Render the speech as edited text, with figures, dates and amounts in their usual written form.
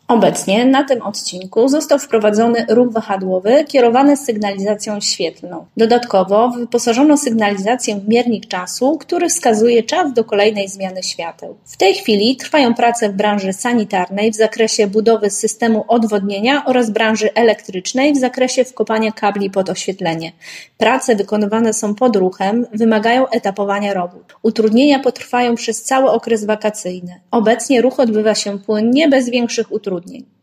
Obecnie na tym odcinku został wprowadzony ruch wahadłowy kierowany z sygnalizacją świetlną. Dodatkowo wyposażono sygnalizację w miernik czasu, który wskazuje czas do kolejnej zmiany świateł. W tej chwili trwają prace w branży sanitarnej w zakresie budowy systemu odwodnienia oraz branży elektrycznej w zakresie wkopania kabli pod oświetlenie. Prace wykonywane są pod ruchem, wymagają etapowania robót. Utrudnienia potrwają przez cały okres wakacyjny. Obecnie ruch odbywa się płynnie, bez większych utrudnień.